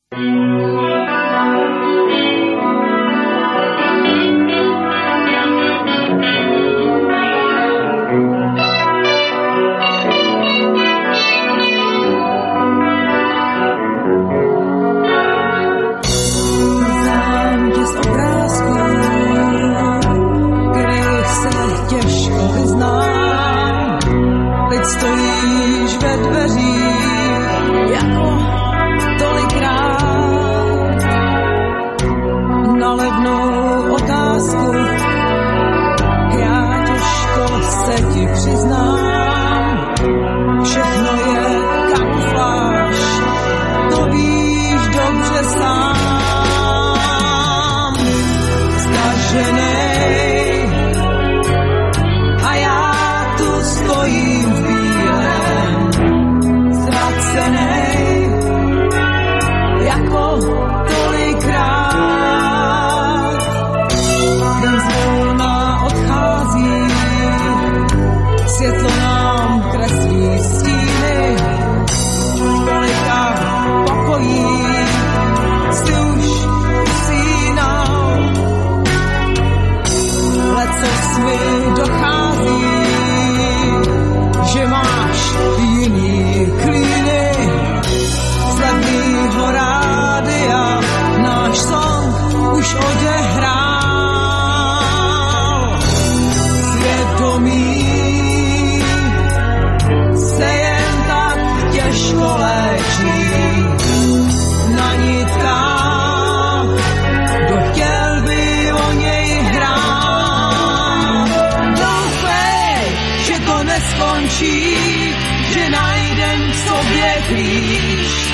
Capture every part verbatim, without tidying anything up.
Stojíš ve dveřích jako tolikrát na levnou otázku. Já těžko se ti přiznám, všechno je kamufláž, to víš dobře sám. Zkaženej a já tu stojím v bílém, ztracenej jako tolikrát. Den zvolna odchází, světlo nám kreslí stíny, kolika pokojí si už usínal. Lecos mi dochází, že máš jiný klíny z levnýho rádia, náš song už odehrál. Svědomí se jen tak těžko léčí na nitkách, kdo chtěl by o něj hrát. Doufej, že to neskončí, že najdem v sobě klíč.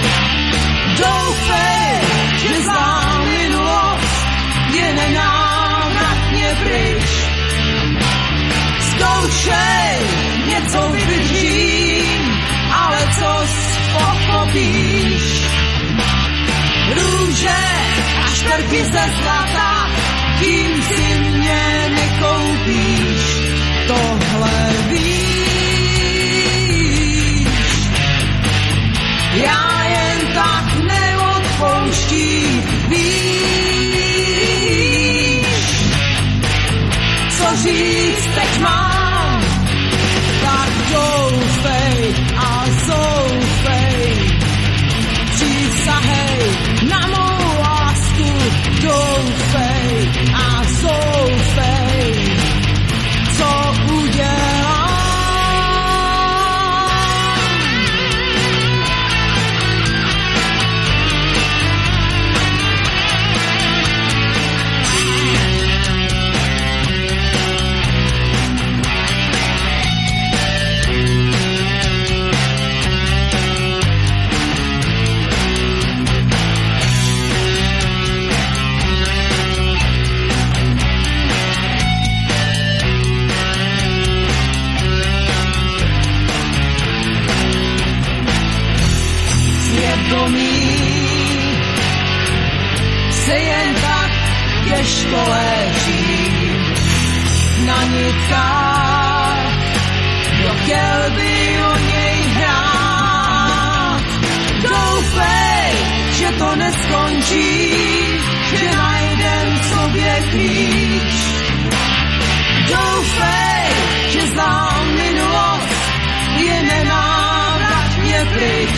Doufej, že zlá minulost je nenávratně pryč. Zkoušej, něco vydržím, ale co pochopíš. Růže a šperky ze zlata, tím si mě nekoupíš. Tohle víš, já jen tak neodpouštím, víš, co říct teď mám, tak doufej a zoufej, přísahej na mou lásku, doufej a zoufej, co udělám. Svědomí se jen tak těžko léčí na nitkách, kdo chtěl by o něj hrát. Doufej, že to neskončí, že najdem v sobě klíč. Doufej, že zlá minulost je nenávratně pryč.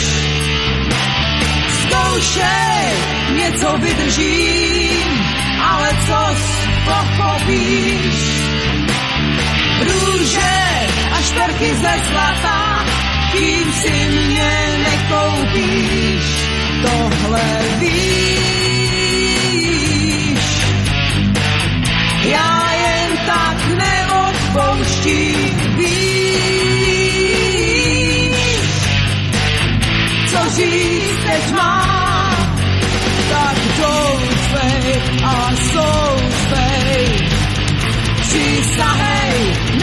Zkoušej, něco vydržím, ale co pochopíš. Růže a šperky ze zlata, tím si mě nekoupíš. Tohle víš, já jen tak neodpouštím, víš, co říct teď mám, tak doufej a zoufej, přísahej